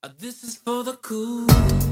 This is for the cool.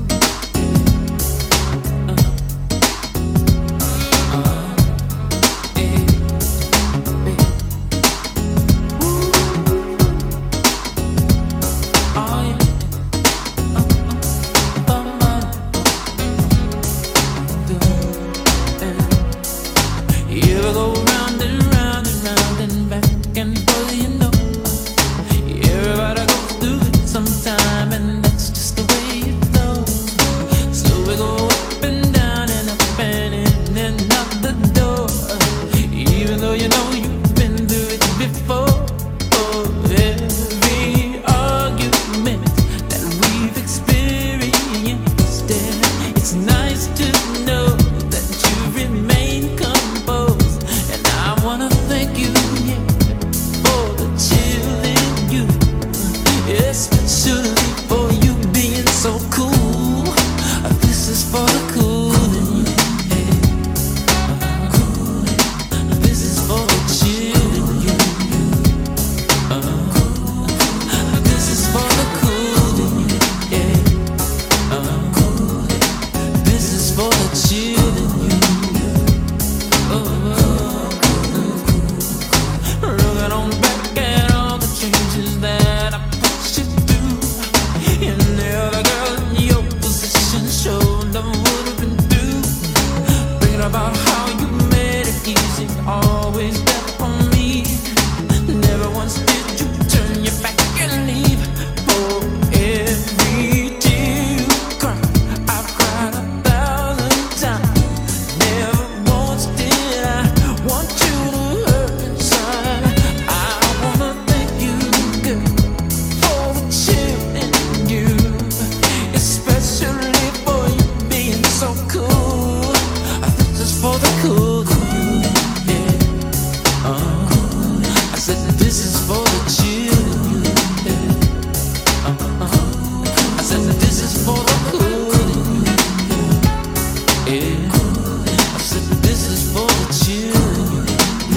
You go round and round and round and back and forth, you know. Everybody goes through it sometime, and that's just the way it goes. So we go up and down and up and in and out the door. Even though you know you've been through it before. Every argument that we've experienced, it's nice to know that you remain composed. And I wanna thank you, yeah, for the chill in you, especially for you being so cool. This is for the cool in you. This is for the chill in you. This is for the cool in you. This is for the chill in you. Looking on back at all the changes that I put you through. And the other girl in your position showed them what I've been through. Thinking about how you made it easy, always there for me. Never once did you turn your back and leave. For every tear you cry, I've cried 1,000 times. Never once did I want you to hurt inside. I wanna thank you, girl, for the chill in you, especially for you being so cool. This is for the cool in you, yeah. I said this is for the chill in you, yeah. I said this is for the cool in you, yeah. I said this is for the chill in you,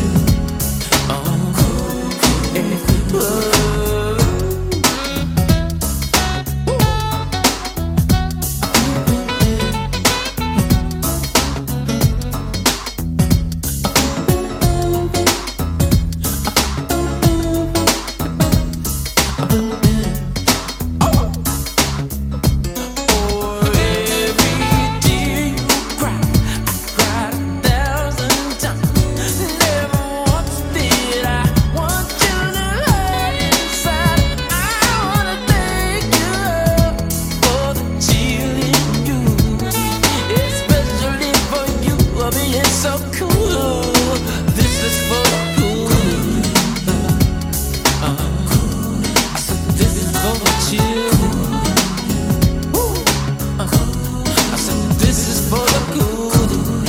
so cool. This is for the cool. I said this is for the chill. I said this is for the cool.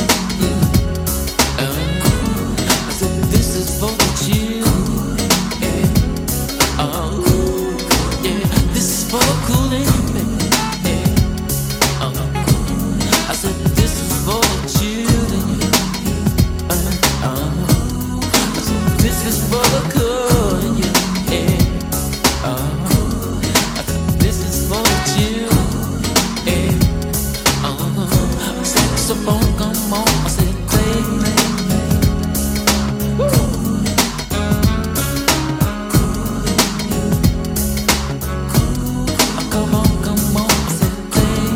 I said this is for the chill. Yeah, this is for the cooling. I said this is for the children. This is for the cool, yeah. I said this is for the children, yeah. Saxophone, come on, I said play, come on, I said play.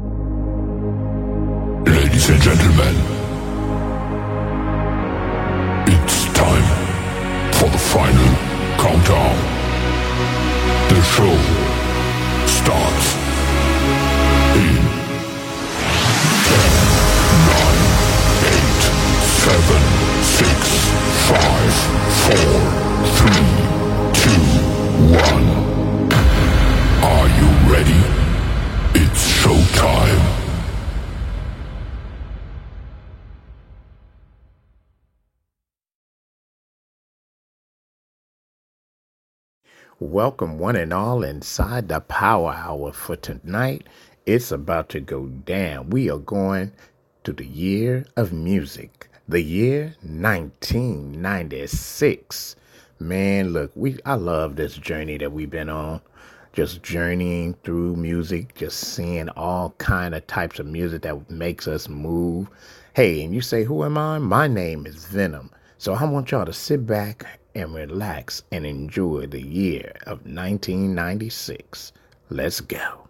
Ladies and gentlemen, Welcome, one and all, inside the Power Hour for tonight. It's about to go down. We are going to the year of music, the year 1996. Man, look, I love this journey that we've been on. Just journeying through music, just seeing all kind of types of music that makes us move. Hey, and you say, who am I? My name is Venom. So I want y'all to sit back and relax and enjoy the year of 1996. Let's go.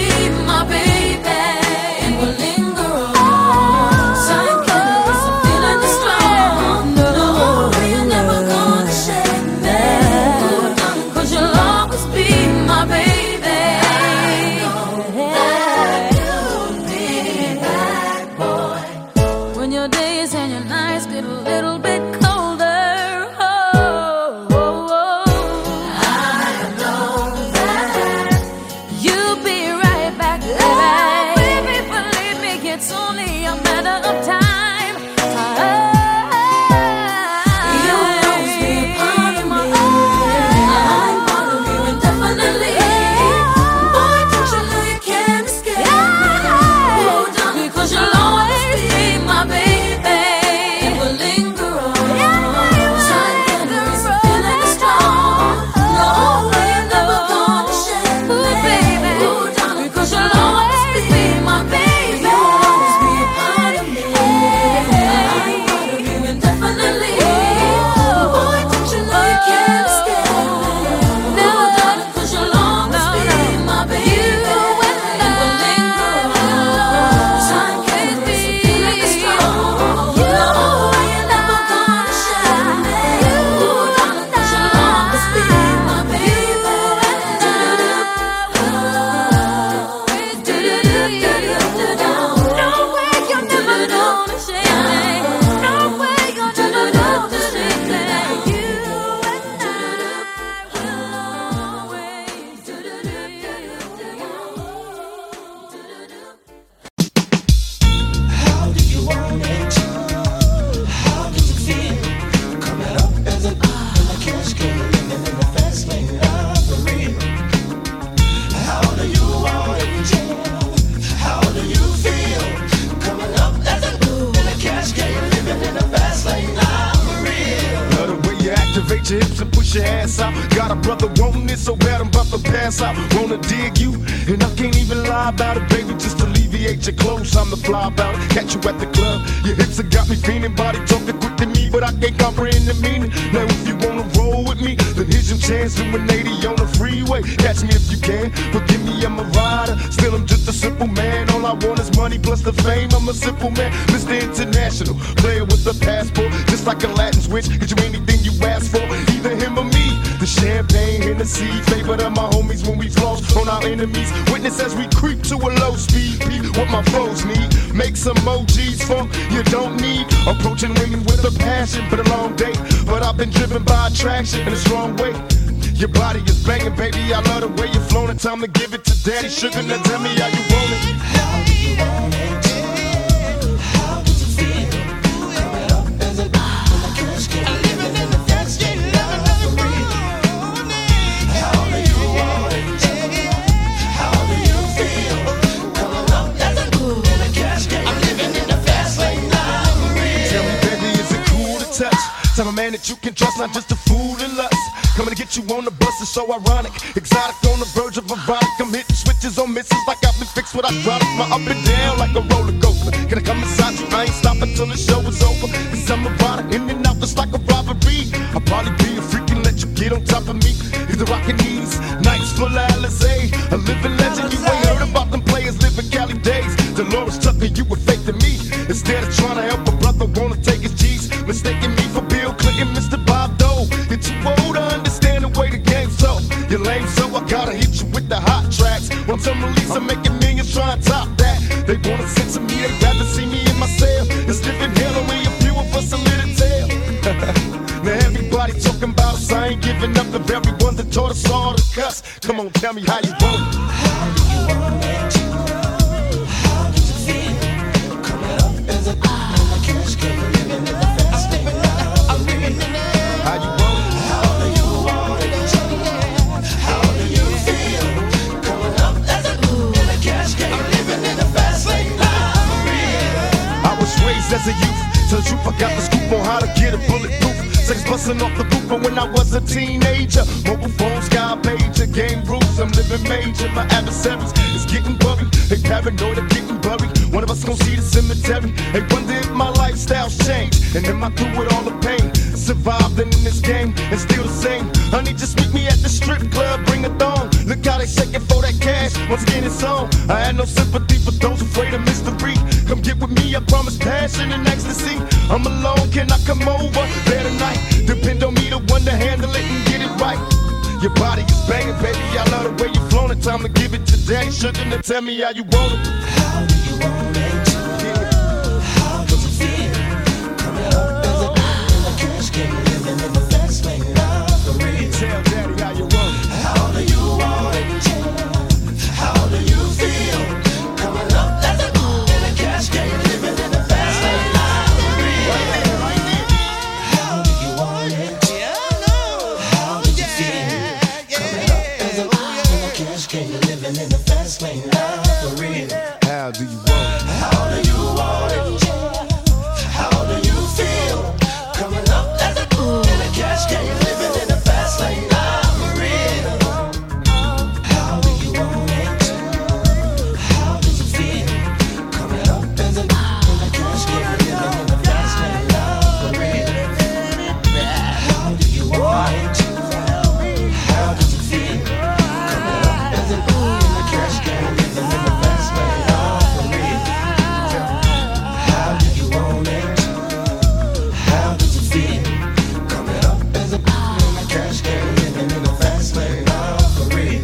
Feeling bust your ass out. Got a brother wanting it so bad I'm about to pass out. Wanna dig you, and I can't even lie about it, baby. Just alleviate your clothes, I'm the fly about it. Catch you at the club, your hips have got me feeling. Body talking quick to me, but I can't comprehend the meaning. Now if you wanna roll with me, then here's your chance. Doing 80 on the freeway. Catch me if you can. Forgive me, I'm a rider. Still, I'm just a simple man. All I want is money plus the fame. I'm a simple man, Mr. International, player with a passport, just like a Latin switch. Get you anything you ask for, either him or me. The champagne, Hennessy, favorite of my homies when we floss on our enemies. Witness as we creep to a low speed. Peep what my foes need. Make some emojis funk you don't need. Approaching women with a passion, but a long day. But I've been driven by attraction in a strong way. Your body is banging, baby. I love the way you're flowing. Time to give it to Daddy Sugar. Now tell me how you want it. How do you want it? How does it feel? Coming up as a when I cash game. Living in the fast game, love for real. How do you want it? How do you feel? Coming up as a when I cash game. I'm living in the fast lane, love for real. Tell me, baby, is it cool to touch? Type of man that you can trust, not just a fool and lust. Coming to get you on the bus is so ironic. Exotic on the verge of erotic. I'm hitting switches on misses like I've been fixed with hydraulics. My up and down like a roller coaster. Can I come inside you? I ain't stopping till the show is over. Cause I'm erotic, in and out just like a robbery. I'll probably be a freak and let you get on top of me. Either rockin' these nights full of Alizé. A living legend, you ain't heard about them players living Cali days. Dolores Tucker, you were fake to me. Instead of trying to help a brother, wanna take his G's. Mistaking me for Bill Clinton, Mr. Bob Dole. You're too old to understand the way the game's so. You're lame, so I gotta hit you with the hot tracks. Once I'm released, I'm making millions trying to top that. They wanna censor me, they rather see me in my cell. It's living hell, only a few of us a little tale. Now everybody talking about us, I ain't giving up the very ones that taught us all to cuss. Come on, tell me how you want it. How do you want it? How does it feel? Coming up as a when I cash game. Living in the fast lane, I'm living in it. How you want it? How do you want it? How do you feel? Coming up as a when I cash game. I'm living in the fast lane, I'm real. I was raised as a youth. Tell the truth, I got the scoop on how to get a bulletproof. Sex busting off the roof, but when I was a teenager, mobile phones, sky pager, game rules, I'm living major. My adversaries is getting worried. They paranoid of getting buried. One of us gon' see the cemetery. They wonder if my lifestyle's changed, and am I through with all the pain? Survived in this game and still the same. Honey, just meet me at the strip club, bring a thong. Look how they shaking for that cash. Once again, it's on. I had no sympathy for those afraid of mystery. Come get with me, I promise passion and ecstasy. I'm alone, can I come over there tonight? Depend on me, the one to handle it and get it right. Your body is banging, baby. I love the way you're flowing. Time to give it to Daddy Sugar. Now tell me how you want it. How do you want it? How does it feel? Coming up as a when I cash game. Living in the fast lane, love for real. Tell Daddy how you want it. How do you want it? How do you feel? Coming up as a when I cash game. Living in the fast lane, love for real. How do you want it? How does it feel? Coming up as a when I cash game. Living in the fast lane, love for real. How do you want it? How do you want it? How do you feel? Coming up as a in a cash game, living in the fast lane, I'm real. How do you want it? How does it feel? Coming up as a in a cash game, living in the fast lane, I'm real. How do you want it? How does it feel? Coming up as a in a cash game, living in the fast lane, I'm real. How do you want it? How does it feel? Coming up as a in a cash game, living in the fast lane, for real.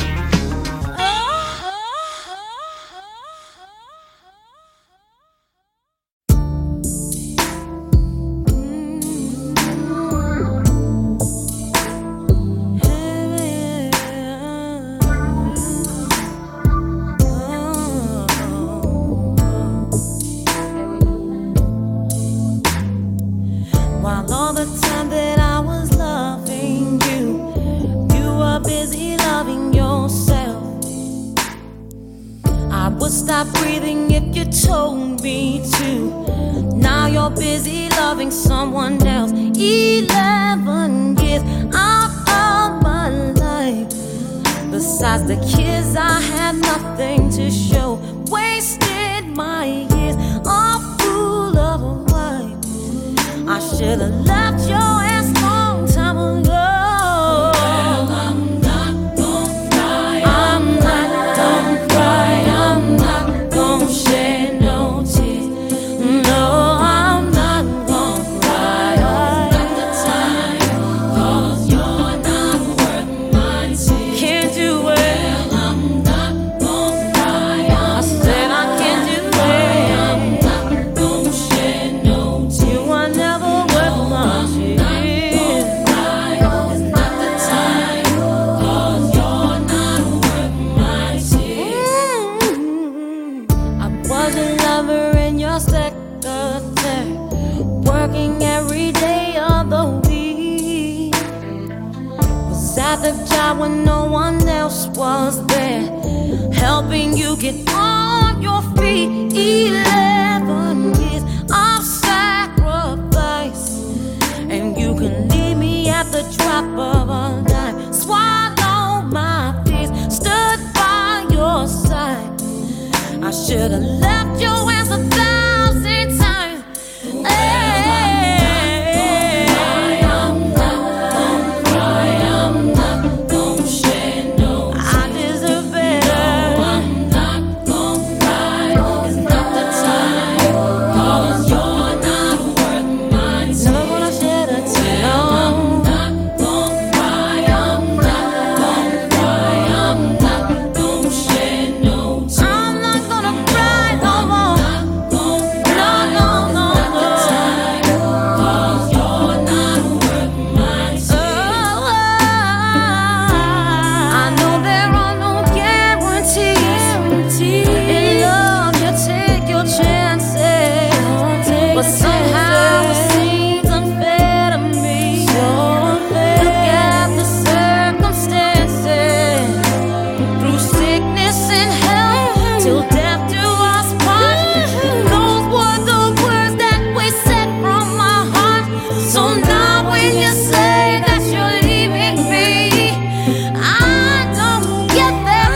While all the time that I was loving you, you were busy loving yourself. I would stop breathing if you told me to. Now you're busy loving someone else. 11 years of Besides the kids, I had nothing to show. Wasted my years, all full of a wife. I should have left your ass long time ago. Well, I'm not gonna cry. I'm not gonna cry. I'm not gonna shed no tears. No, I'm not gonna cry. Not the time, 'cause you're not worth my tears. Can't do it. Well, I'm not gonna cry. I said I can't do it. I'm not gonna shed no tears. You are never worth my tears. It's not the time, 'cause you're not worth my tears. I was a lover in your secretary, working every day of the week. Was at the job when no one else was there, helping you get on your feet. 11 years of sacrifice, and you can leave me at the drop of a dime. Swallow my fears, stood by your side. I should have left your ass 1,000 times. I'm not gonna cry. I'm not gonna shed no tears. I deserve better. No, I'm not gonna cry. It's not the time, 'cause you're not worth my tears. Never gonna shed a tear. No, I'm not gonna cry. I'm not gonna cry. I'm not gonna shed no tears. I'm not gonna cry no more. No, no, no, no. 'Cause you're not worth my tears. I know there are no guarantees. In love, you take your chances, but somehow it seems unfair to me. Look at the circumstances, through sickness and health, till death do us part. Those were the words that we said from my heart. So now when you say that you're leaving me, I don't get that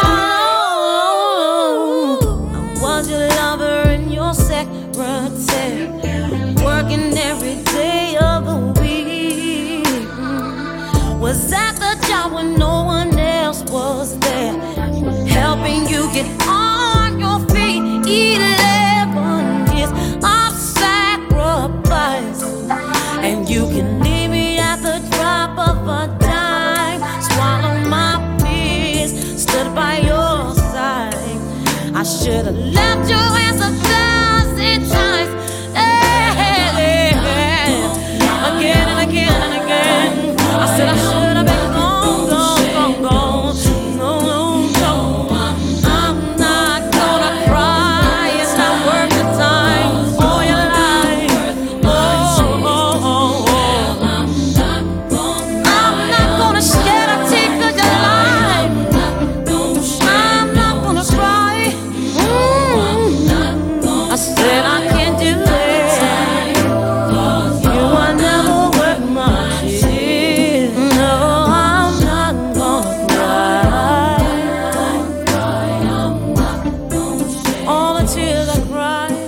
far. I was your lover and your secretary, working every day of the week. Was at the job when no one else was there, helping you get on your feet. 11 years of sacrifice, and you can leave me at the drop of a dime. Swallow my fears, stood by your side. I should have left your ass 1,000 times. Again and again and again. I said I should have been gone, gone, gone, gone. No, no, no. I'm not gonna cry. It's not worth the time or your life. Oh, oh, oh, oh. I'm not gonna shed a tear 'cause you're alive. I'm not gonna cry. I said I can't do it. You are never worth my tears. No, I'm not gonna cry. All the tears I cried,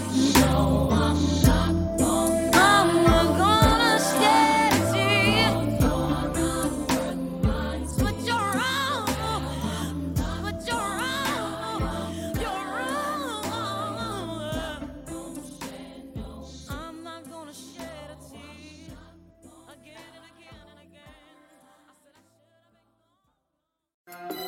I'm not gonna shed a tear. But you're wrong. But you're wrong. You're wrong. I'm not gonna shed a tear. Again and again and again. I said I should have been.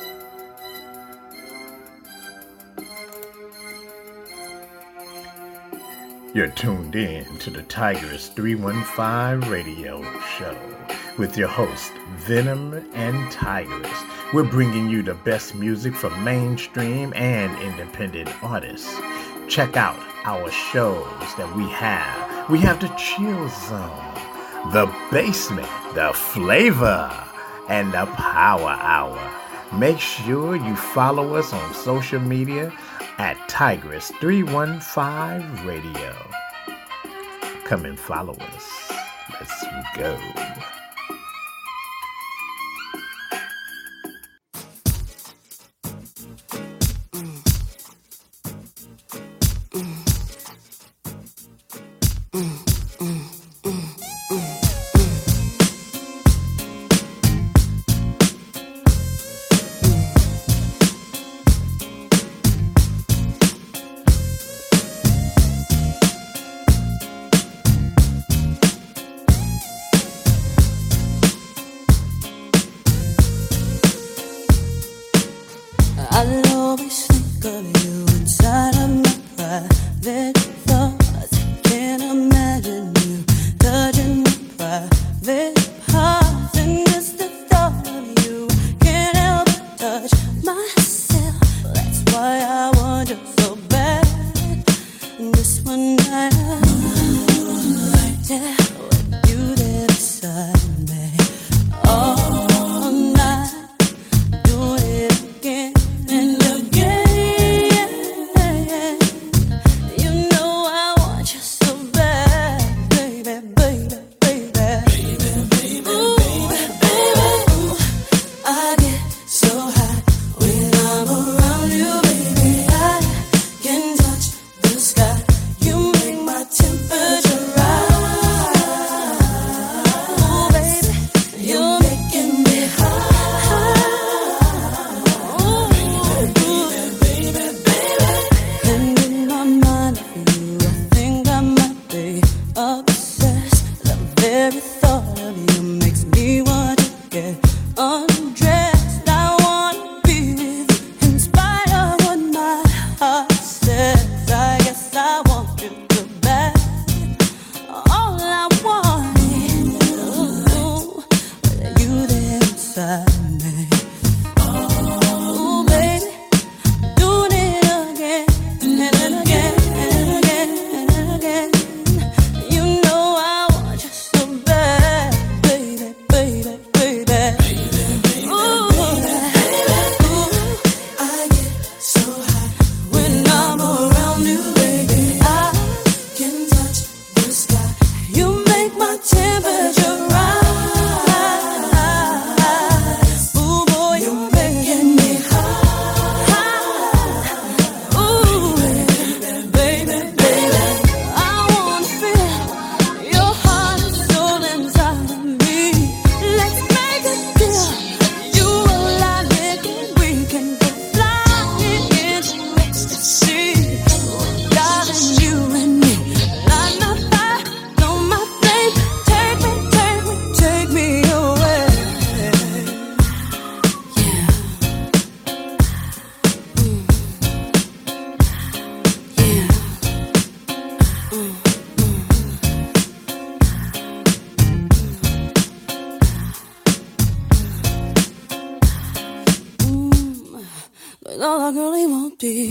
You're tuned in to the Tigress 315 radio show with your host, Venom and Tigress. We're bringing you the best music from mainstream and independent artists. Check out our shows that we have. We have the Chill Zone, the Basement, the Flavor, and the Power Hour. Make sure you follow us on social media at Tigress 315 Radio. Come and follow us. Let's go. all I really want be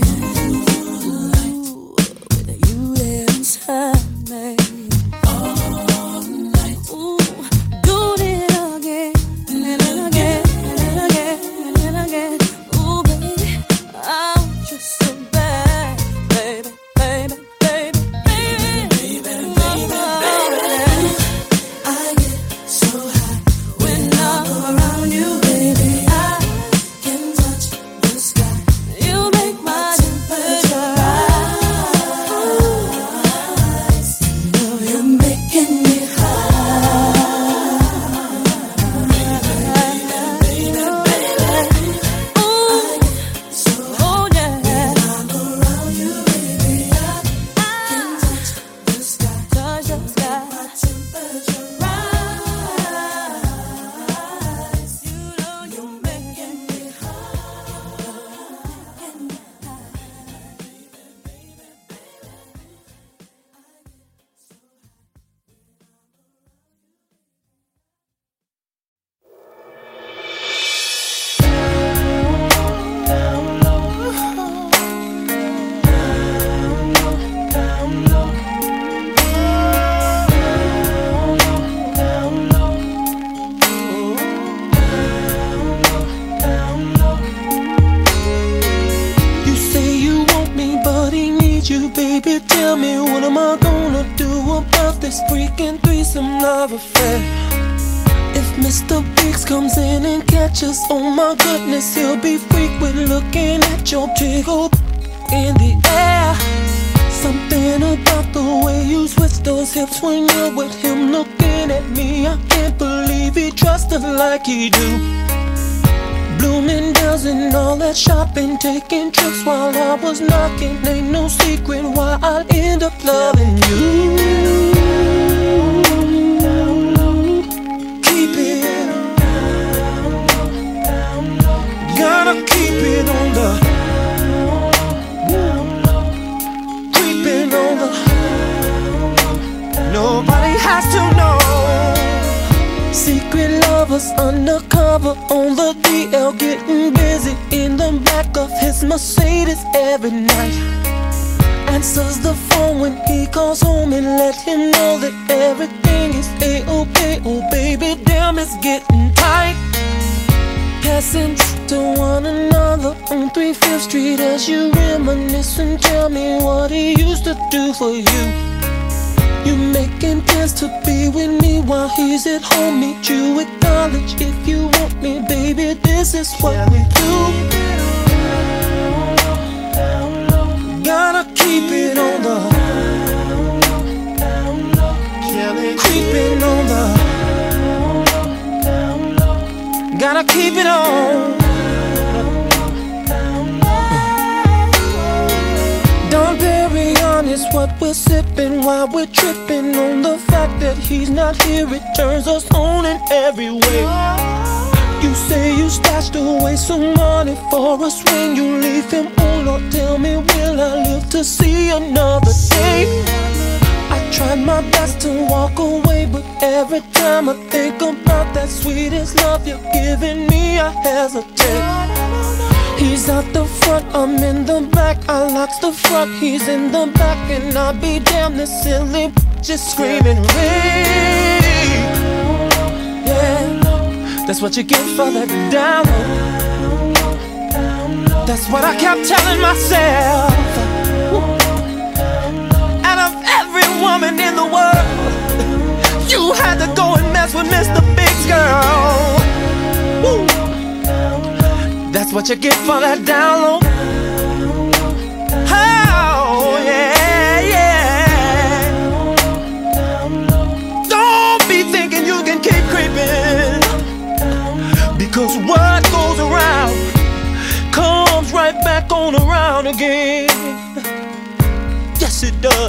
with you there inside me. All night. Ooh, doing it again and again and again and again. Ooh, baby, I want you so bad, baby, baby, baby, baby, baby, baby, baby. I get so high when I'm around you, baby. I can touch the sky. You make my temperature rise. You're making me high. Baby, baby, ooh, so oh yeah. When I'm around you, baby, I can touch the sky. Touch the sky. My temperature rise. You know you're making me You say you want me, but he needs you, baby. Tell me, what am I gonna do about this freaking threesome love affair? If Mr. Biggs comes in and catches, oh my goodness, he'll be freaked with looking at your big old in the air. Something about the way you switch those hips when you're with him looking at me. I can't believe he trusts her like he do. Bloomingdale's and all that shopping, taking trips while I was knocking. Ain't no secret why I'll end up loving you. Keep it, gotta keep it on the, creeping on the. Nobody has to know. Secret lovers undercover on the DL, getting busy in the back of his Mercedes every night. answers the phone when he calls home and let him know that everything is A-OK. Oh baby, damn, it's getting tight. Passing to one another on 3/5 Street as you reminisce and tell me what he used to do for you. You making plans to be with me while he's at home. Meet you at college if you want me, baby. This is what we do. Gotta keep it on the creeping on the. Gotta keep it on. Don't bury on is what we're sipping while we're tripping on the fact that he's not here. It turns us on in every way. You say you stashed away some money for us when you leave him. Oh Lord, tell me, will I live to see another day? I tried my best to walk away, but every time I think about that sweetest love you're giving me, I hesitate. He's out the front, I'm in the back. I locks the front, he's in the back, and I'll be damn this silly just screaming rape. Yeah, that's what you get for that down low. That's what I kept telling myself. Out of every woman in the world, you had to go and mess with Mr. Biggs, girl. Woo. That's what you get for that down low. Oh, yeah, yeah. Don't be thinking you can keep creeping, because what goes around comes right back on around again. Yes, it does.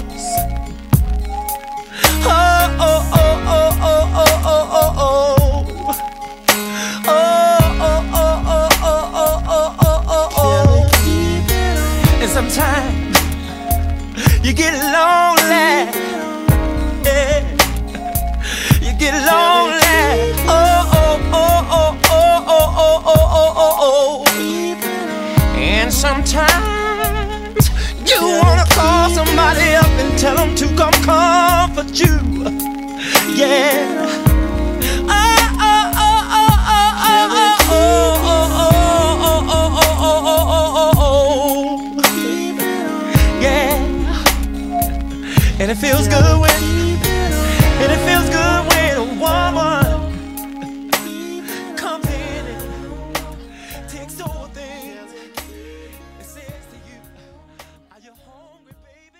Oh, oh, oh, oh, oh, oh, oh, oh, oh. And sometimes you get lonely, yeah. You get lonely. Oh, oh, oh, oh, oh, oh, oh, oh, oh, oh. And sometimes you wanna call somebody up and tell them to come comfort you, yeah. Oh, oh, oh, oh, oh, oh, oh, oh, oh. And it feels good when, and it feels good when a woman comes in and takes over things and says to you, are you hungry, baby?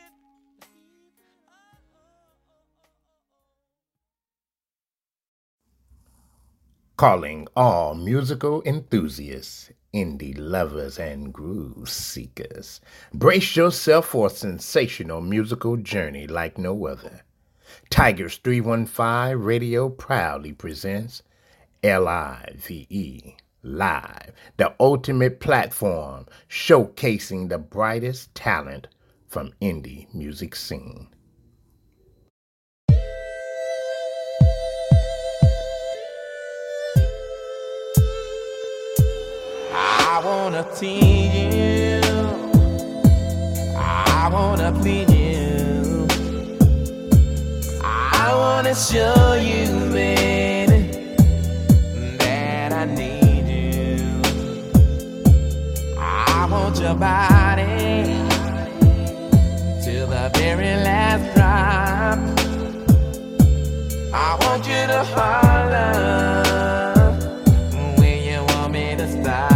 Calling all musical enthusiasts, indie lovers, and groove seekers. Brace yourself for a sensational musical journey like no other. Tigers 315 Radio proudly presents LIVE Live, the ultimate platform showcasing the brightest talent from indie music scene. I wanna please you, I wanna please you, I wanna show you, baby, that I need you. I want your body till the very last drop. I want you to holler when you want me to stop.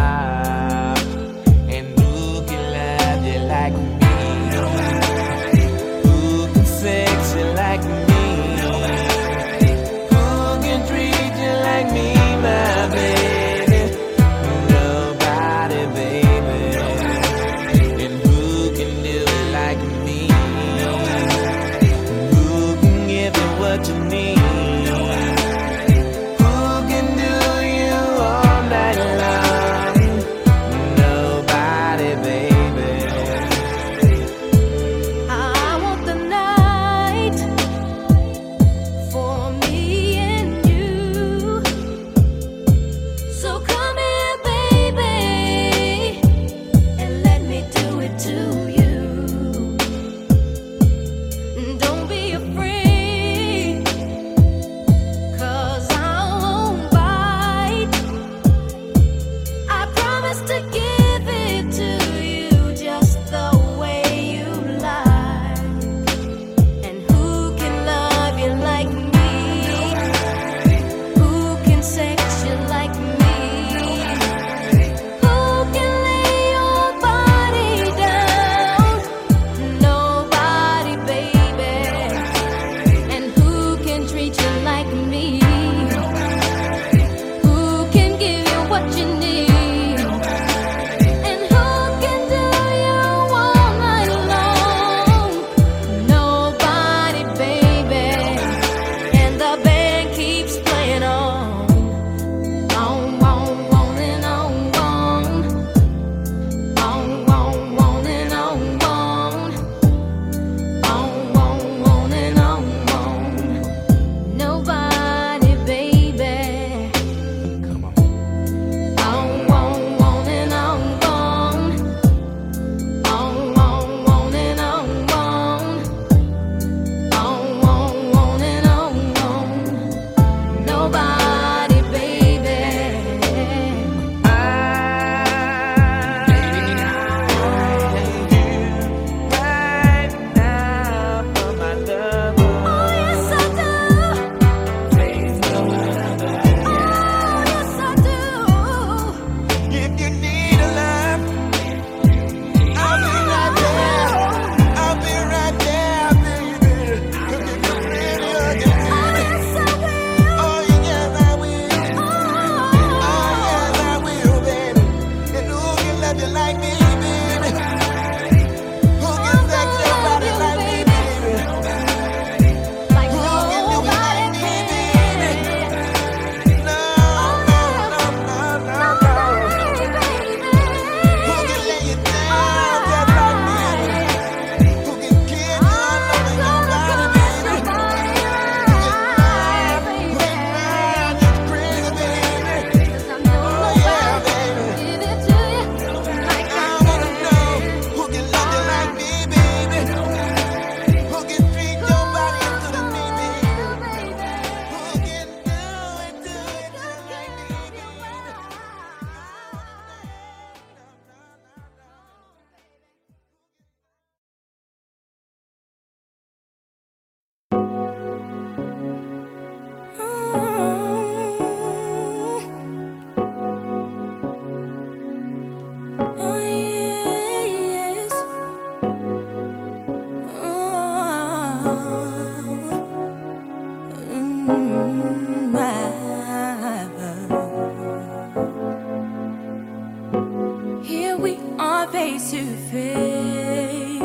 Here we are face to face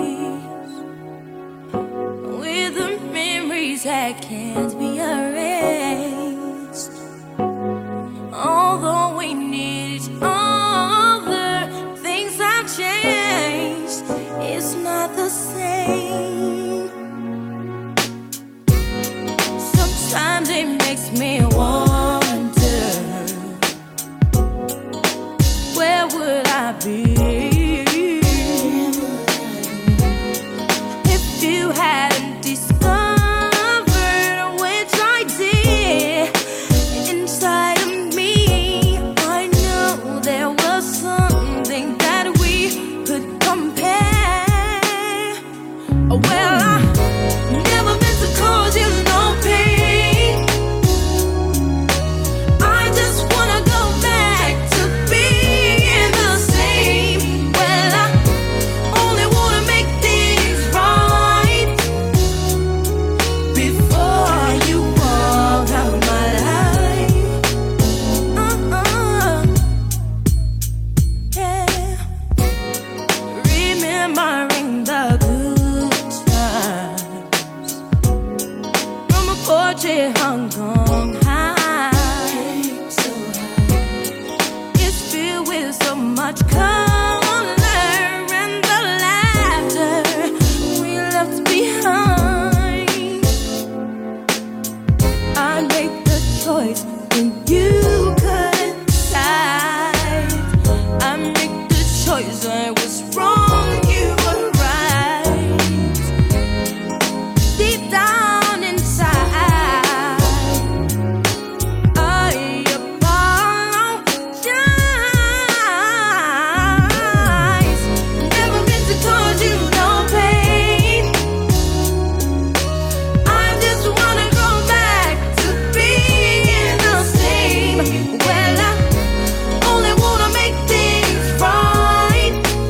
with the memories that can't be erased. Although we need each other, things have changed. It's not the same. Sometimes it makes me wonder, where would I be if you hadn't discovered, which I did, inside of me? I know there was something that we could compare. Well, I never meant to cause you no pain. I just wanna go back to being the same. Well, I only wanna make things right before you walk out of my life. Yeah. Remembering the good times from a porch in Hong Kong high. It's filled with so much color and the laughter we left behind. I made the choice when you couldn't decide. I made the choice, I was wrong, you were right. Deep down inside, I apologize. Never meant to cause you no pain. I just wanna go back to being the same. Well, I only wanna make things right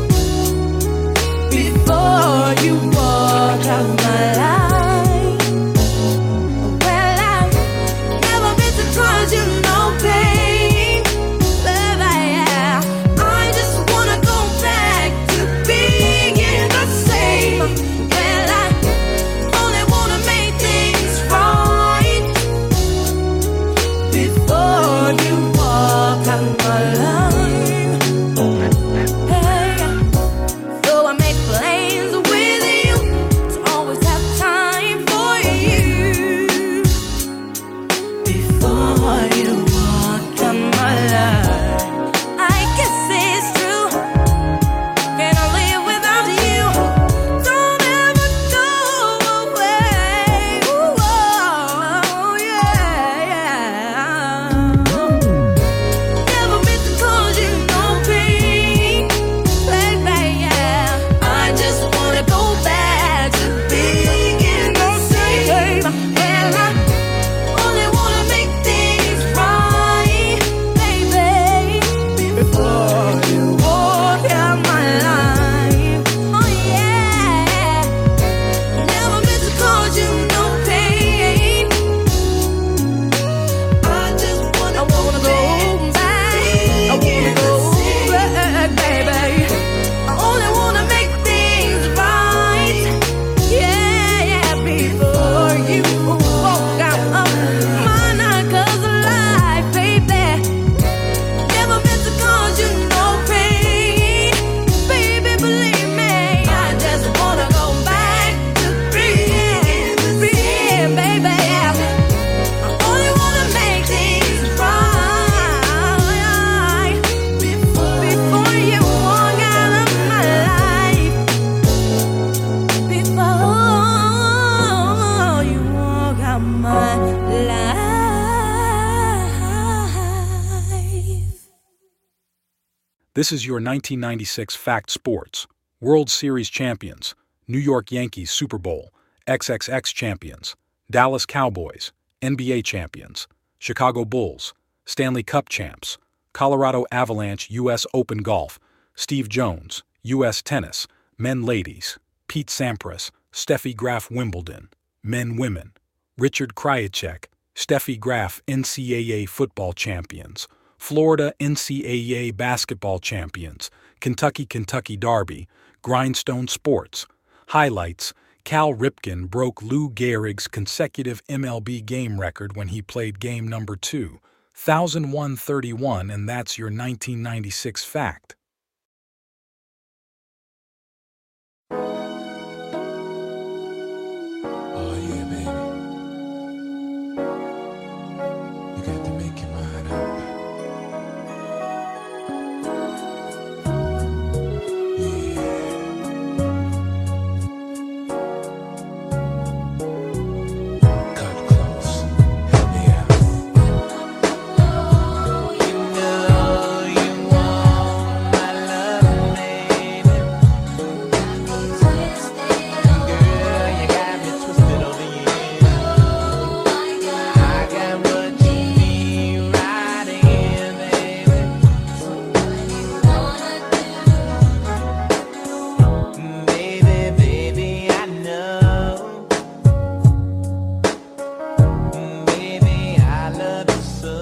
before you walk out my life. Well, I never meant to cause you no pain, but I just wanna go back to being the same. Well, I only wanna make things right before you walk out my life. Hey, so I make plans with you to always have time for you before you walk out my life. I guess it's true. Can I live without you? Don't ever go away. Ooh, oh, yeah. Never meant to cause you no pain, baby, yeah. I just wanna go back to being the same. Well, I only wanna make things right, baby, before you walk out my life. Oh yeah. Never meant to cause you no pain. I just wanna go back. I wanna go back, baby. I only wanna make things right. Yeah, before you walk out of my night, 'cause life, baby, never meant to cause you no pain. Baby, believe me, I just wanna go back to being, baby. I only wanna make things right before you walk out of my life. Before you walk out my life. This is your 1996 Fact Sports. World Series champions, New York Yankees Super Bowl, XXX champions, Dallas Cowboys, NBA champions, Chicago Bulls, Stanley Cup champs, Colorado Avalanche U.S. Open Golf, Steve Jones, U.S. Tennis, Men Ladies, Pete Sampras, Steffi Graf Wimbledon, Men Women, Richard Krajicek, Steffi Graf NCAA Football Champions, Florida NCAA Basketball Champions, Kentucky Derby, Grindstone Sports. Highlights: Cal Ripken broke Lou Gehrig's consecutive MLB game record when he played game number 2,131, and that's your 1996 fact. Oh yeah, baby. You got to make your mind up. Cut close. Help me out. You know you want my love, baby. Girl, you got me twisted over you. I got what you need right here, baby. Baby, I know. Baby, I love you so.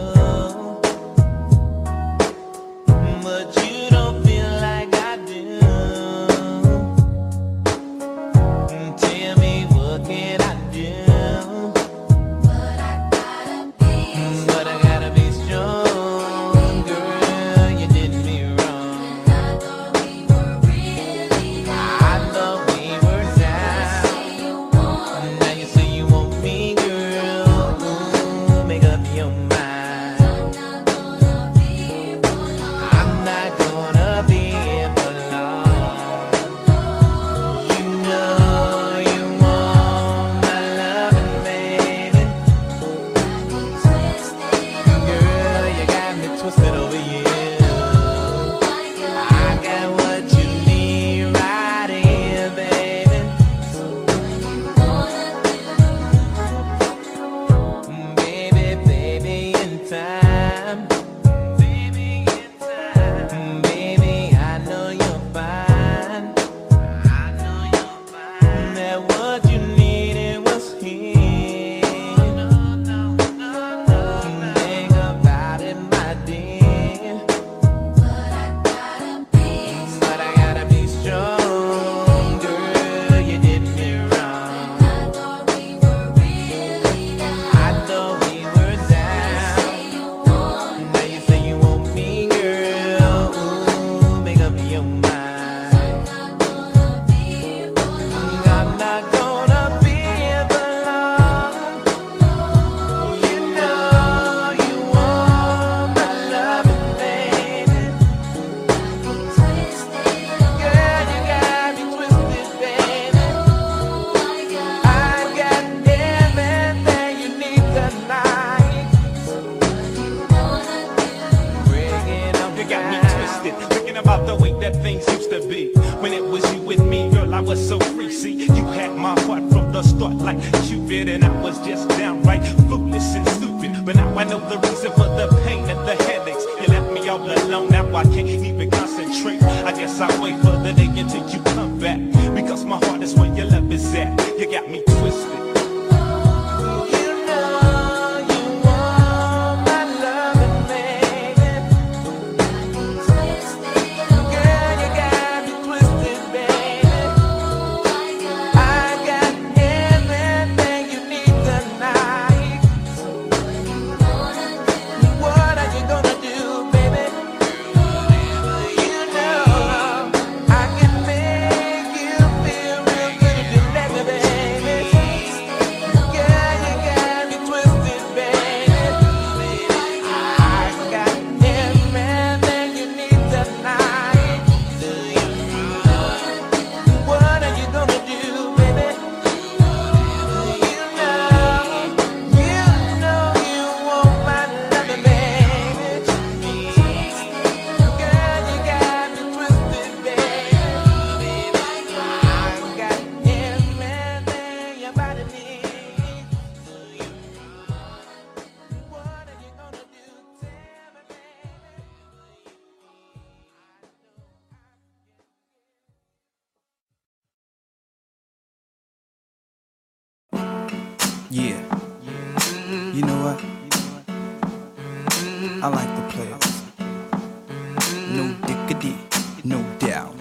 But you don't feel like I do. Tell me, what can I do? But I gotta be strong, girl. You did me wrong. I thought we were down. Now you say you want me, girl. Make up your mind. I'm not gonna be here for long. You know you want my loving, baby. Girl, you got me twisted over you. I got what you need right here, baby. Baby, in time. Baby, I know you're fine. That what you needed was here. Think about it, my dear. But I gotta be strong, girl. You did me wrong. I thought we were down. Now you say you want me, girl. Make up your mind. I'm not gonna be here for long. You know you want my loving, baby. Girl, you got me twisted, baby. I got everything you need tonight. Breaking up, You got me twisted, thinking about the way that things used to be. When it was you with me, girl, I was so free. See, you had my heart from the start like Cupid, and I was just downright foolish and stupid. But now I know the reason for the pain and the headaches. You left me all alone, now I can't even concentrate. I guess I'll wait for the day until you come back, because my heart is where your love is at. You got me twisted. you know you want my loving, baby. Girl, you got me twisted, baby. I got everything you need tonight. What are you gonna do, baby? You know I can make you feel real good if you let me, baby. Yeah. You know what? I like the players. No diggity, no doubt.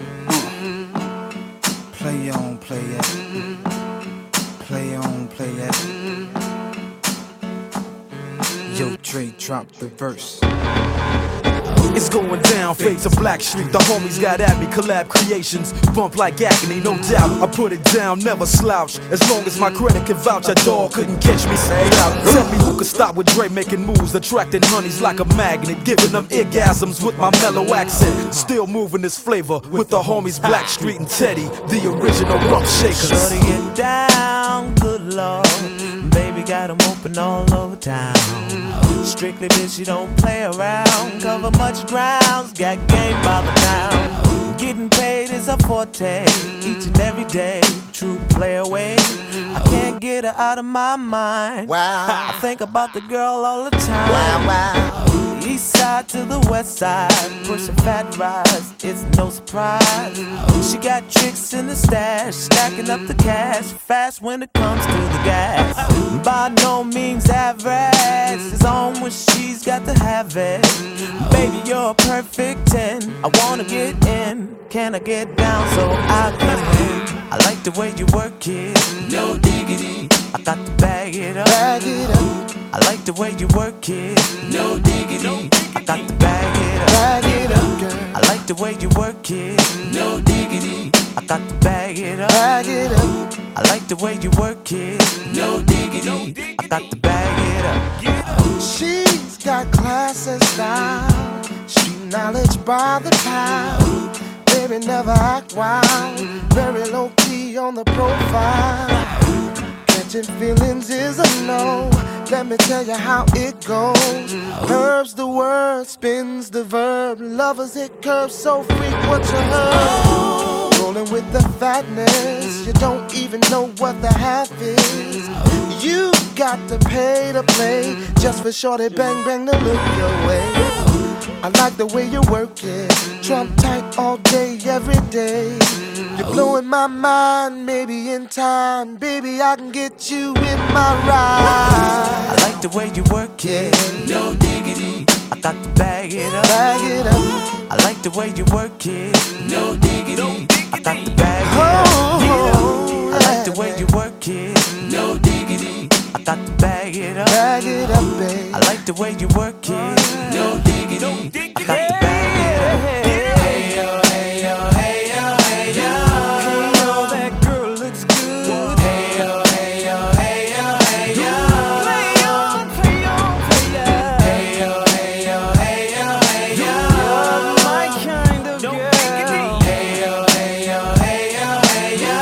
Play on, play it. Play on, play it. Yo, Dre, drop the verse. It's going down, fade to Blackstreet. The homies got at me, collab creations. Bump like agony, no doubt. I put it down, never slouch. As long as my credit can vouch, a dog couldn't catch me. Say out. Tell me who could stop with Dre making moves, attracting honeys like a magnet, giving them orgasms with my mellow accent. Still moving this flavor with the homies Blackstreet and Teddy, the original rough shakers. Shorty get down, good lord. Baby got 'em open all over town. Strictly bitch, you don't play around. Cover much grounds, got game by the pound. Getting paid is a forte, each and every day. True play away. I can't get her out of my mind. Wow. I think about the girl all the time. Wow, wow. East side to the west side, pushing fat rides, it's no surprise. She got tricks in the stash, stacking up the cash, fast when it comes to the gas. By no means average, it's on when she's got to have it. Baby, you're a perfect 10, I wanna get in. Can I get down so I can win? I like the way you work it, no diggity. I got to bag it up, bag it up. I like the way you work it, no diggity. I got to bag it up, bag it up, girl. I like the way you work it, no diggity. I got to bag it up, bag it up. I like the way you work it, no diggity. I got to bag it up. She's got class and style, street knowledge by the pound. Baby never act wild, very low key on the profile. Catching feelings is a no. Let me tell you how it goes. Curves the word, spins the verb. Lovers hit curves so frequent to her. Rolling with the fatness, you don't even know what the half is. You got to pay to play, just for shorty bang bang to look your way. I like the way you work it, trump tight all day, every day. You're blowing my mind, maybe in time, baby, I can get you in my ride. I like the way you work it, no diggity. I got to bag it up, bag it up. I like the way you work it, no diggity. I got to bag it up. I like the way you work it, no diggity. I got to bag it up, babe. I like the way you work it, no diggity. I got to bag it up. Hey yo, hey yo, hey yo, hey yo. You know that girl looks good. Hey yo, hey yo, hey yo, hey yo. Play on, play on, play on. Hey yo, hey yo, hey yo, hey yo. You're my kind of girl. Hey yo, hey yo, hey yo, hey yo.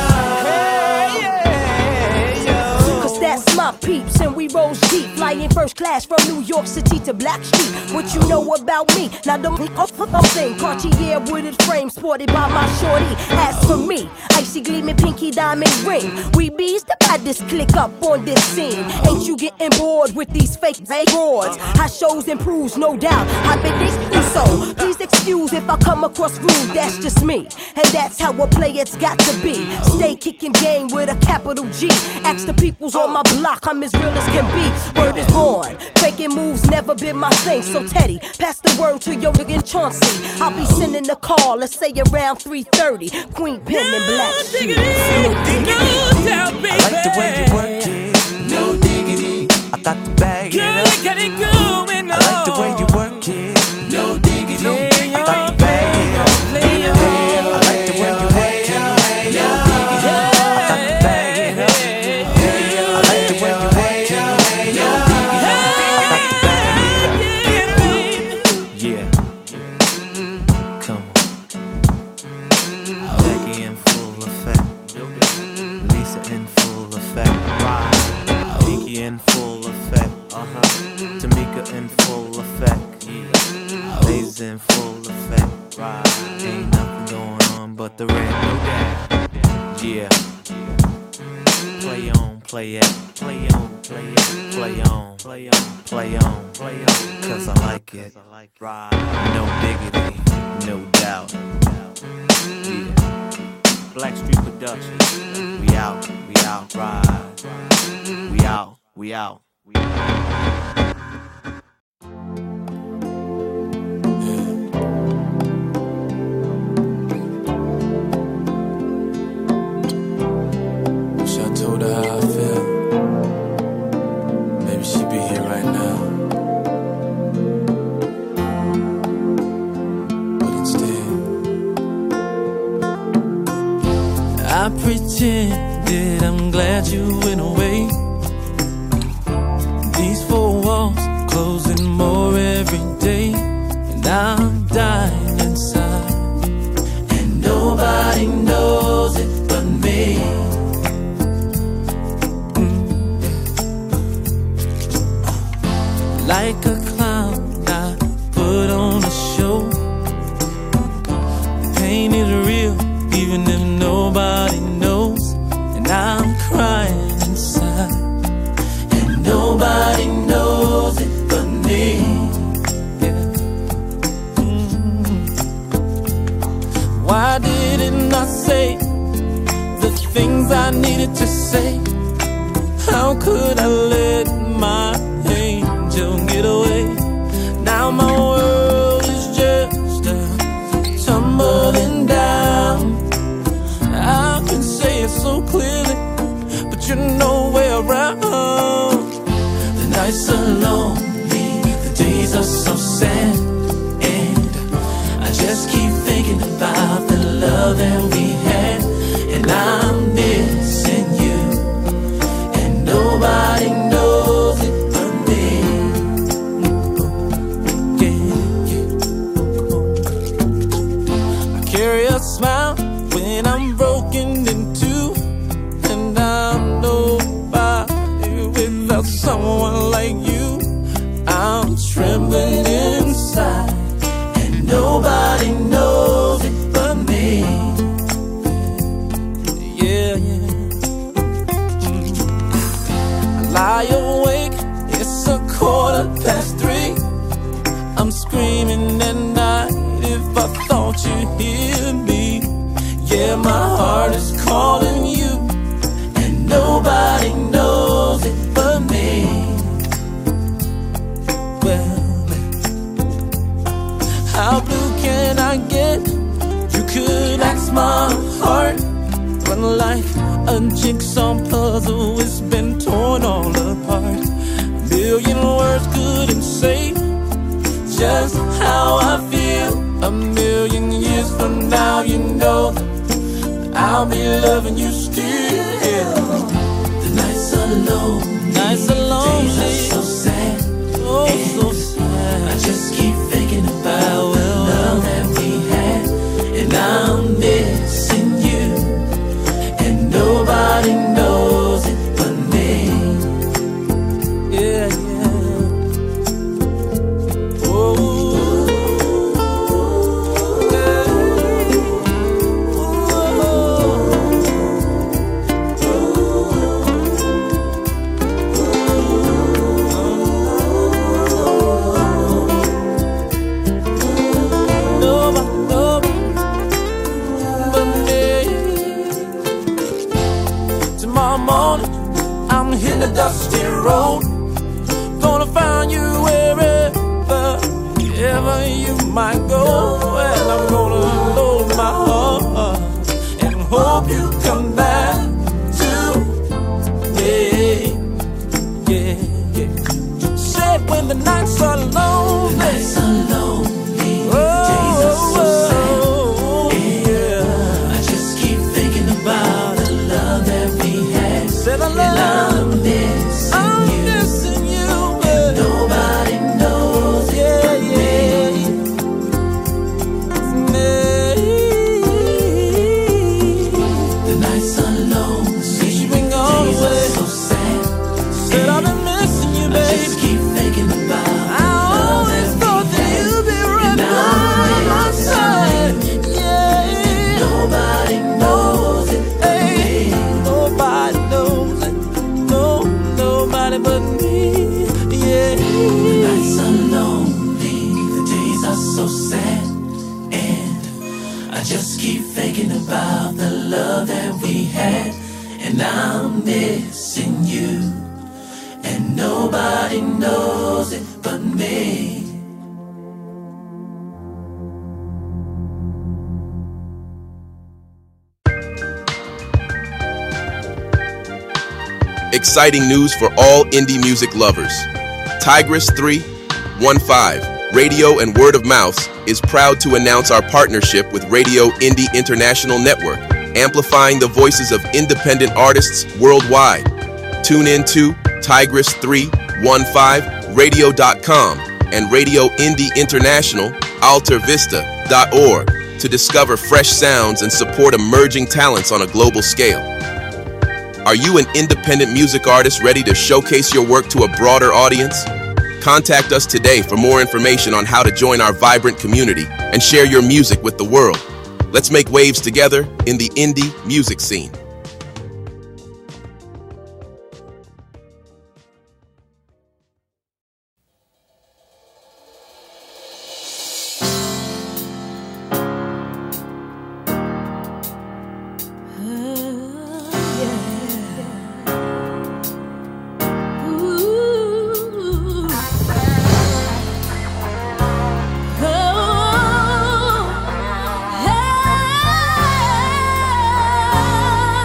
Hey yo. Cause that's my peeps and we rose deep, flying first class from New York City to Blackstreet. What you know about me? Now the thing, Cartier wooded frame sported by my shorty. As for me, icy gleaming pinky diamond ring. We bees the baddest click up on this scene. Ain't you getting bored with these fake broads? How shows improves, no doubt. How big they do so? Please excuse if I come across rude. That's just me, and that's how a player's got to be. Stay kicking game with a capital G. Ask the peoples on my block, I'm as real as can be. Word is born, faking moves never been my thing. So Teddy, pass the word to your nigga Chauncey. I'll be sending a call, let's say around 3:30. Queen Pen and Black Sheep. I like the way you work it, no diggity. I got to bag it up. I like the way you work it, no diggity. I got to bag it up. I like the way you work it, no diggity. I got to bag it up. I like the way you work it, no diggity. I got to bag it up. Yeah. Come on. Becky in full effect. Lisa in full effect. Pinky in full effect. Tamika in full effect. Lazy in full effect. Ain't nothing going on but the red. Yeah. Play on, play it. Play on, play it. Play on, play on, play on, play on. Cause I like it. No diggity, no doubt. Yeah. Blackstreet Productions. We out, ride. We out. We out. Wish I told her how I feel. Maybe she'd be here right now. But instead, I pretended I'm glad you went away. These four walls closing more every day, and I'm dying inside, and nobody knows it but me. Like a clown, I put on a show. The pain is real, even if nobody knows, and I'm crying inside, and nobody knows it but me. Yeah. Why didn't I say the things I needed to say? How could I let my angel get away? Now my world is just tumbling down. I can say it so clearly, but you're nowhere around. The nights are lonely, the days are so sad, and I just keep thinking about the love that we had, and I'm missing you, and nobody knows it but me. I carry a smile when I'm broken in two, and I'm nobody without someone like you. I'm trembling inside, and nobody knows it but me. Yeah, yeah. I lie awake, it's 3:15. I'm screaming at night if I thought you'd hear me. Yeah, my heart is calling you, and nobody knows it but me. Well, how blue can I get? You could ask my heart, but like a jigsaw puzzle, it's been torn all apart. A million words couldn't say just how I feel. A million years from now, you know that I'll be loving you still. The nights are lonely, days are so sad, oh so sad. I just keep thinking about the love that we had, and I'm missing you, and nobody knows it but me. Yeah, yeah. Oh. The dusty road, gonna find you wherever you might go, and I'm gonna load my heart and hope you come back to me. Yeah, yeah. Said when the nights are lonely, the nights are lonely, the days are so sad, yeah. I just keep thinking about the love that we had. Said I love. Missing you, and nobody knows it but me. The nights are lonely, since you've been gone away, days are so sad. Said I've been missing you, babe. I just keep thinking about I always thought that you'd be right by my side. Yeah, nobody knows it but me. Nobody knows it. Nobody but me, yeah. The nights are lonely, the days are so sad, and I just keep thinking about the love that we had, and I'm missing you, Nobody knows it but me. Exciting news for all indie music lovers. Tigress 315, Radio and Word of Mouth, is proud to announce our partnership with Radio Indie International Network, amplifying the voices of independent artists worldwide. Tune in to Tigress315radio.com and Radio Indie International, altervista.org to discover fresh sounds and support emerging talents on a global scale. Are you an independent music artist ready to showcase your work to a broader audience? Contact us today for more information on how to join our vibrant community and share your music with the world. Let's make waves together in the indie music scene. Oh,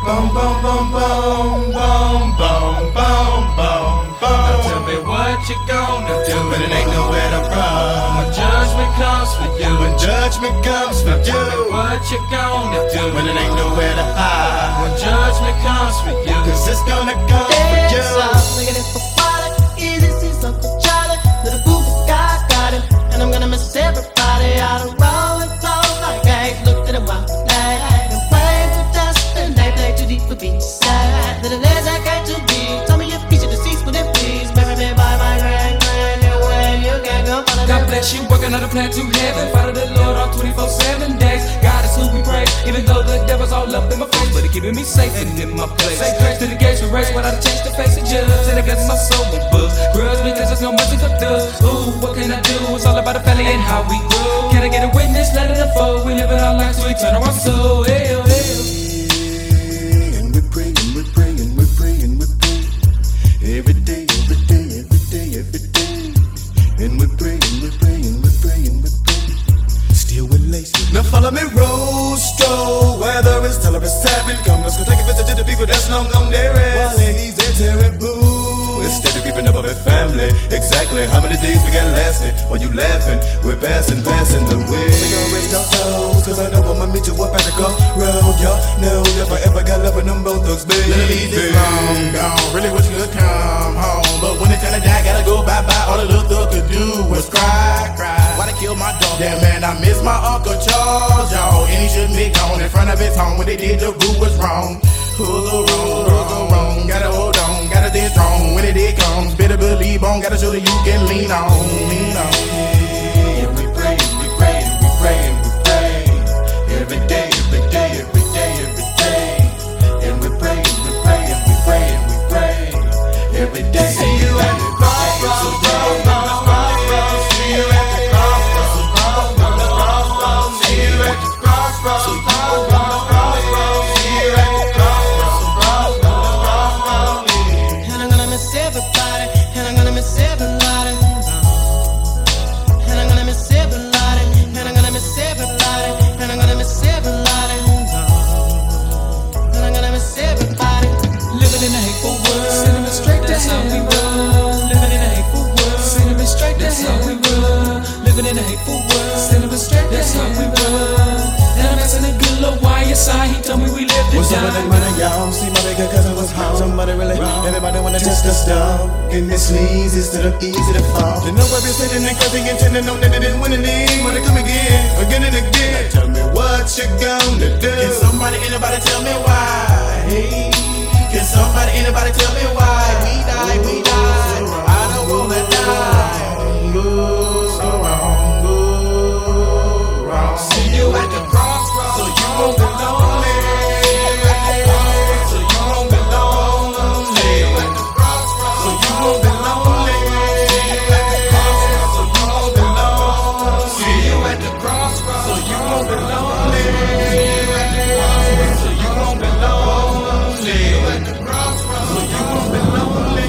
Boom, boom, boom, boom, boom, boom, boom, boom, boom. Now tell me what you gonna do when it ain't nowhere to run. When judgment comes for you. When judgment comes for you. Tell me what you gonna do when it ain't nowhere to hide. When judgment comes for you. 'Cause it's gonna come for you. Looking for water, easy sees Uncle Charlie. Little boo guy's got him, and I'm gonna miss everybody out of rolling clothes like eggs. Looked at him while flag and played for dust, and they play too deep for beach side. Little legs I got to be. Tell me your piece of the seats, would it please? Marry me by my grand, your way you can go follow. God bless you, working on a plan to heaven. Follow the Lord all 24/7 days. God is who we praise, even though the devil's all up in my face, but he keeping me safe and in my place. Say grace to the gates we race without a change to face the judge. And I guess my soul will buzz. Grudge because there's no mercy for thugs. Ooh, what can I do? It's all about the family and how we grow. Can I get a witness? Let it unfold. We live in our lives, so we turn our soul. Hail, hail. And we're praying, we're praying, we're praying, we're praying. Every day, every day, every day, every day. And we're praying, we're praying, we're praying, we're praying. Still with lace. Now follow me, Rostro. Whether it's till it's tapping, come, let's go take a visit to the people that's long gone there. While ladies, they're terrible. Instead of keeping up with family, exactly how many days we got lasting? While you laughing, we're passing the way. Cigarettes don't toes, 'cause I know I'ma meet you up at the crossroad. Y'all know if I ever got love with them both thugs, baby. Ladies is long gone, really wish you could come home. But when it's time to die, gotta go bye-bye. All the little thug could do was cry, cry. Why they kill my dog? Yeah, man, I miss my Uncle Charles, y'all. And he shouldn't be gone in front of his home. When they did, the boo was wrong. Who's so wrong? Gotta hold on, gotta stay strong. When it comes, better believe on. Gotta show that you can lean on, lean on. And we pray, we pray, we pray, we pray. Every day, every day, every day, every day. And we pray, we pray, and we pray, and we pray. Every day. See you at the crossroads, crossroads. See you at the crossroads, crossroads. See you at the crossroads, crossroads. See you at the crossroads, crossroads. And I'm gonna miss everybody, and I'm gonna miss everybody. And I'm gonna miss everybody, and I'm gonna miss everybody, and I'm gonna miss everybody. And I'm gonna miss everybody. Living in a hateful world, sending me straight to hell. We roll. Living in a hateful world, sending me straight to hell. We roll. Living in a hateful world, sending me straight to hell. We roll. And I'm asking a good little YSI. He told me we lived to What's up with that money, y'all? See my bigger cousin was home. Somebody really everybody wanna test the stuff. And this leads instead of easy to fall. You know I've been sitting and cause they intending on that they didn't win anything. Wanna come again and again. Now tell me what you gonna do. Can somebody, anybody tell me why? Hey, can somebody, anybody tell me why? We die, we die. I don't wanna die. Go so wrong, go wrong. See you at the crossroads, so you won't be lonely. So you won't be lonely. See you at the crossroads, so you won't be lonely. See you at the crossroads, so you won't be lonely. See you at the crossroads, so you won't be lonely. So you won't be lonely. See you at the crossroads, so you won't be lonely.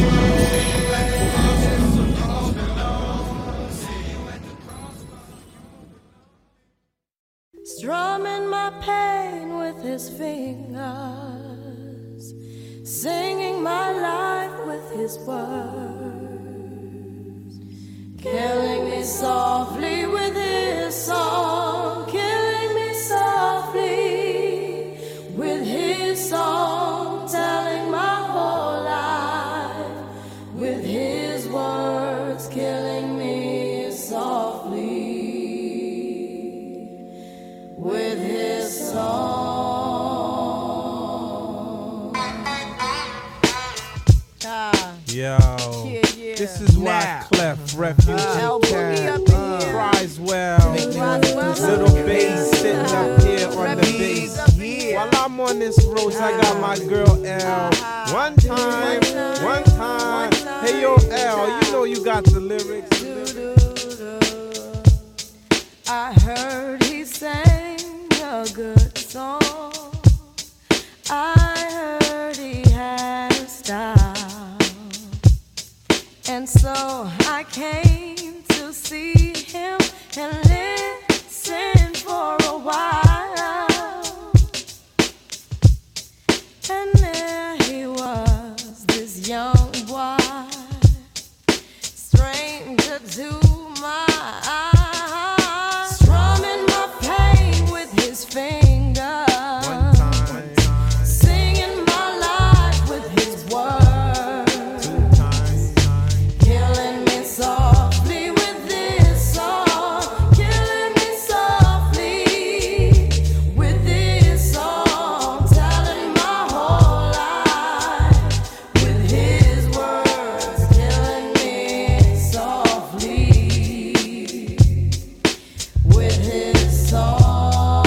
Strumming my pain with his fingers, singing my life with his words, killing me softly with his song, killing me softly with his song, telling my whole life with his words, killing me softly with his song. Yo, this is why Clef Refugee Camp, Criswell, Little Bass sitting up here on the bass. While I'm on this road, I got my girl L. One time. Hey yo L, you know you got the lyrics. I heard he sang a good song. I heard he had a style. And so I came to see him and listen for a while. why, stranger to my eyes, strumming my pain with his finger, singing my life with his words, killing me softly with this song, killing me softly with this song, telling my whole life with his words, killing me softly with his song.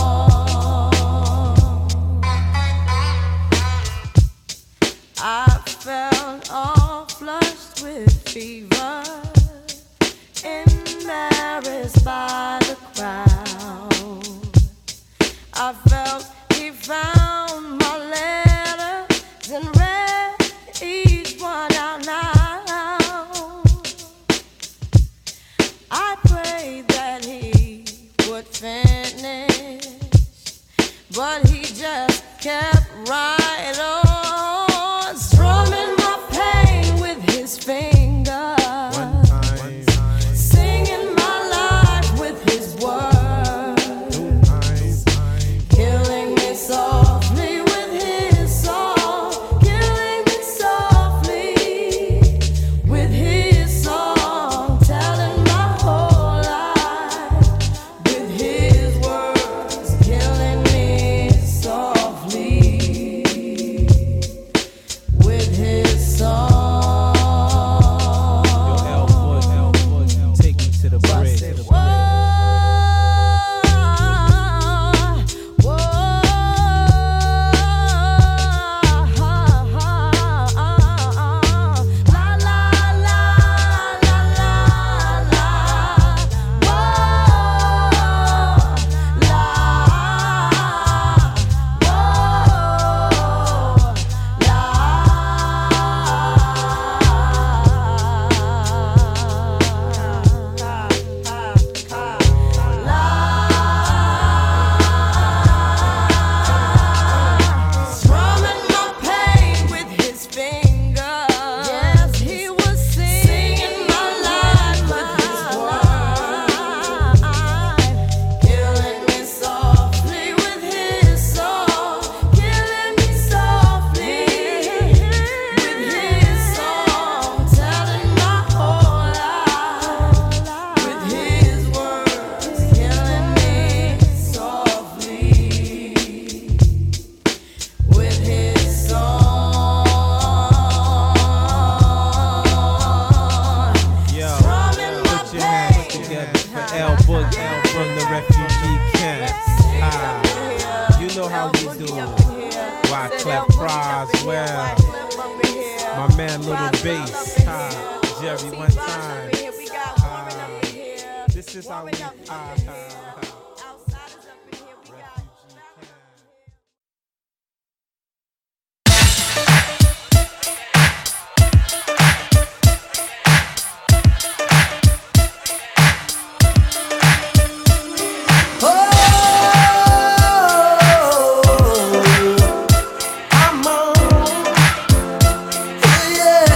I felt all flushed with fever, embarrassed by the crowd. I felt he found my letters and read each one out loud. I prayed that he would finish, but he just kept right on, strumming my pain with his finger, singing my life with his words, killing me softly with his song, killing me softly with his song, telling my whole life with his words, killing me softly with his song. Take me to the bridge. Strumming my pain with his finger. Yes, he was singing my life with his words, killing me softly with his song, killing me softly with his song, telling my whole life with his words, killing me softly with his song. Yo, Strumming my put your hands together for L Boogie from the refugee camp. You know how we do. Wyclef Croswell, my man Little Bass, Jerry one time. This is how we. Come on, yeah.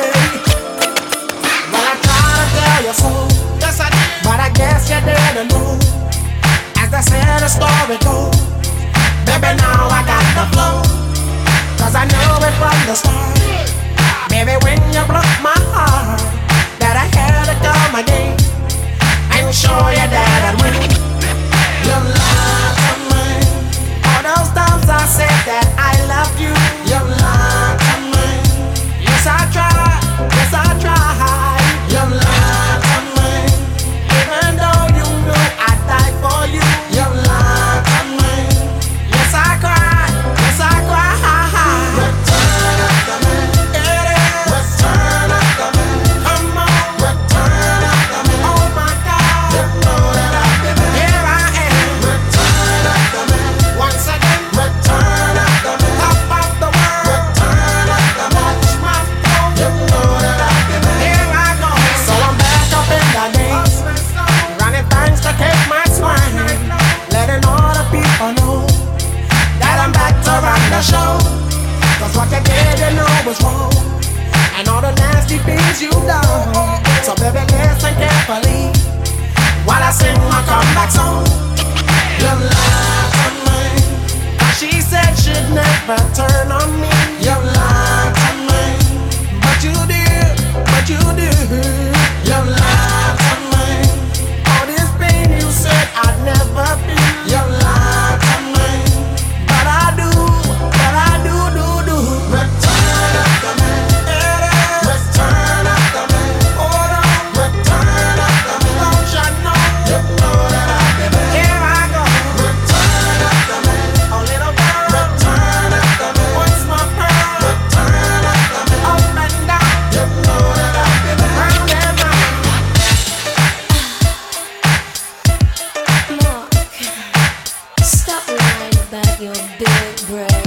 Well, I try to tell you so, but I guess you didn't know. As they say the story goes, baby, now I got the flow, 'cause I knew it from the start. Baby, when you broke my heart, that I had to come again and show you that I'd win. You lied to me. All those times I said that I loved you, you lied to me. Yes, I tried, yes, I tried. You lied to me. Even though you knew I'd die for you, you lied to me. Yes, I cried, yes, I cried. Return to me. It is. let you down. So baby, listen carefully while I sing my comeback song. You lied to me. She said she'd never turn on me. You lied to me, but you did, but you did. You lied to me. All this pain you said I'd never feel. You lied to me, but I do, do. Return after me, return after me. Hold on, return after me. Don't you know? You know that I've been there. Here I go. Return after me, a little girl. Return after me, once more pearl. Return after me, up and down. You know that I've been there. Round and round. Mark, stop lying about your big break.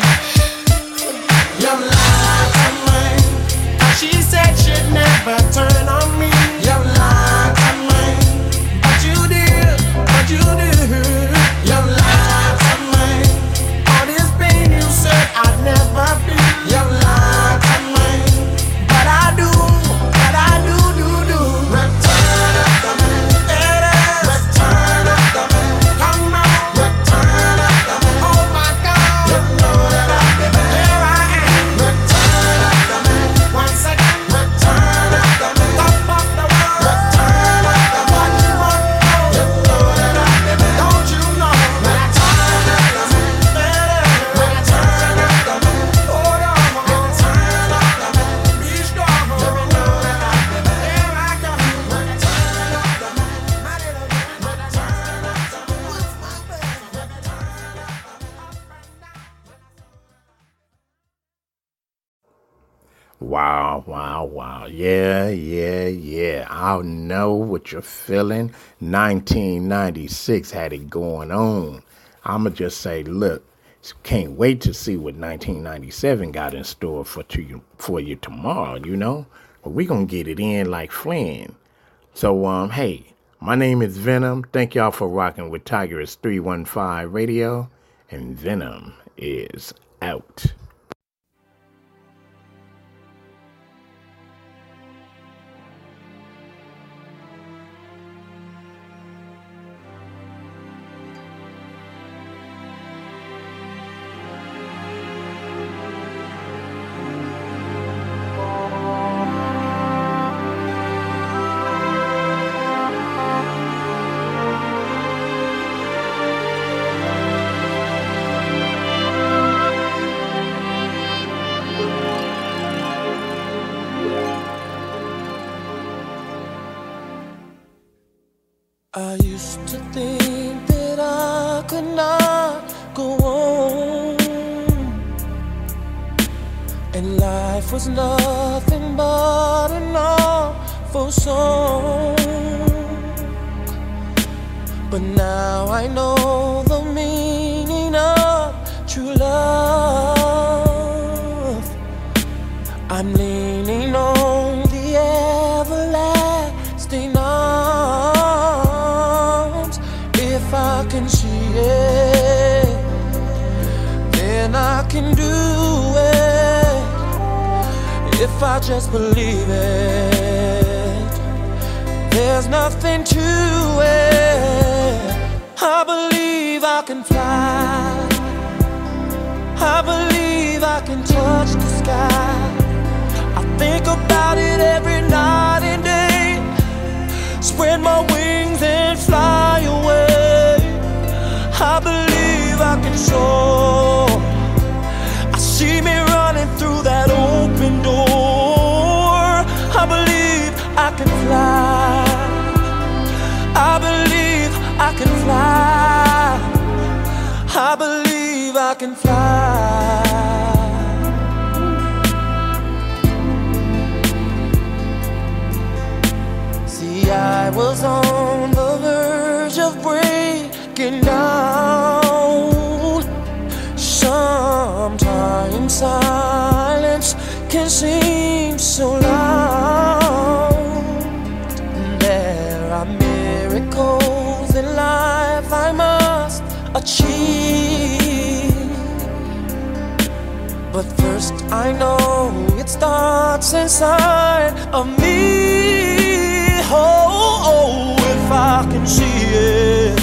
You lied to me. She said she'd never turn on me. You lied to me, but you did, but you did. You lied to me. All this pain you said I'd never feel. You lied to me, but I do, do. Return after me, return after me. Come on, return after me. Oh my God, you know that I've been there. Here I am. Return after me, once again. Return after me, top of the world. Return after me, what you want? You know that I've been there. Don't you know? Return after me, return after me. Hold on, return after me. Be strong, you know that I've been there. Here I come. Return after me, my little girl. Return after me, what's my baby? Return after me, up and down. Wow. Yeah. I know what you're feeling. 1996 had it going on. I'ma just say, look, can't wait to see what 1997 got in store for you tomorrow, you know? But we gonna get it in like Flynn. So, hey, my name is Venom. Thank y'all for rocking with Tiger's 315 Radio. And Venom is out. I used to think that I could not go on, and life was nothing but an awful song. But now I know the meaning of true love. I'm leaning on the everlasting arms. If I can see it, then I can do it. If I just believe it, there's nothing to it. I believe I can fly. I believe I can touch the sky. I think about it every night and day. Spread my wings and fly away. I believe I can soar. I see me running through that open door. I believe I can fly. I believe I can fly. I believe I can fly. See, I was on the verge of breaking down. Sometimes silence can seem so loud. There are miracles in life I must achieve. But first I know it starts inside of me. Oh, if I can see it,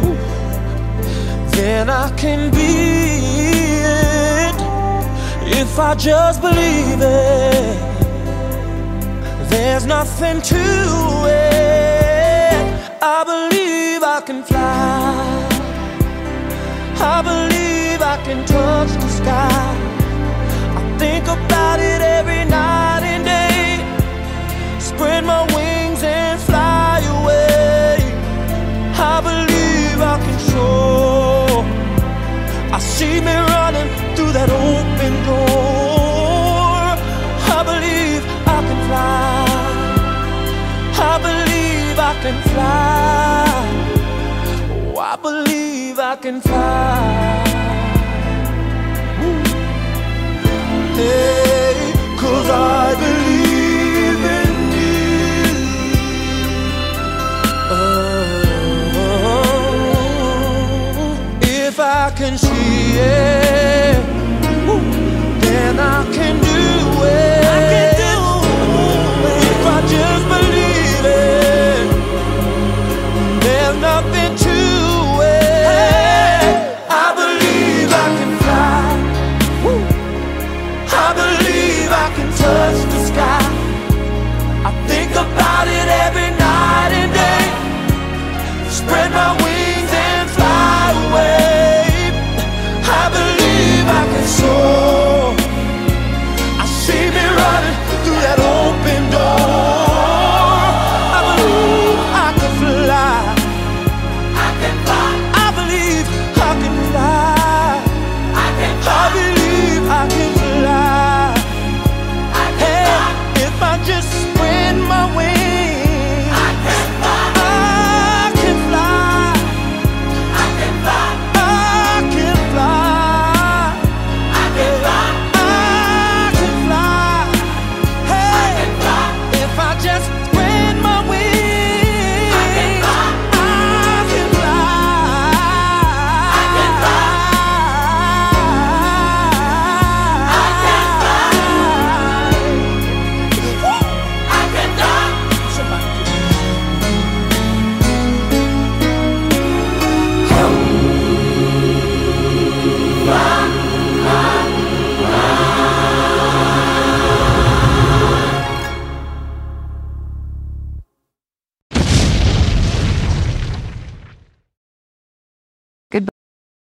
then I can be it. If I just believe it, there's nothing to it. I believe I can fly. I believe I can touch the sky. I think about it every night and day. Spread my wings and fly away. I believe I can soar. I see me running through that open door. I believe I can fly. I believe I can fly. Oh, I believe I can fly. Hey, 'cause I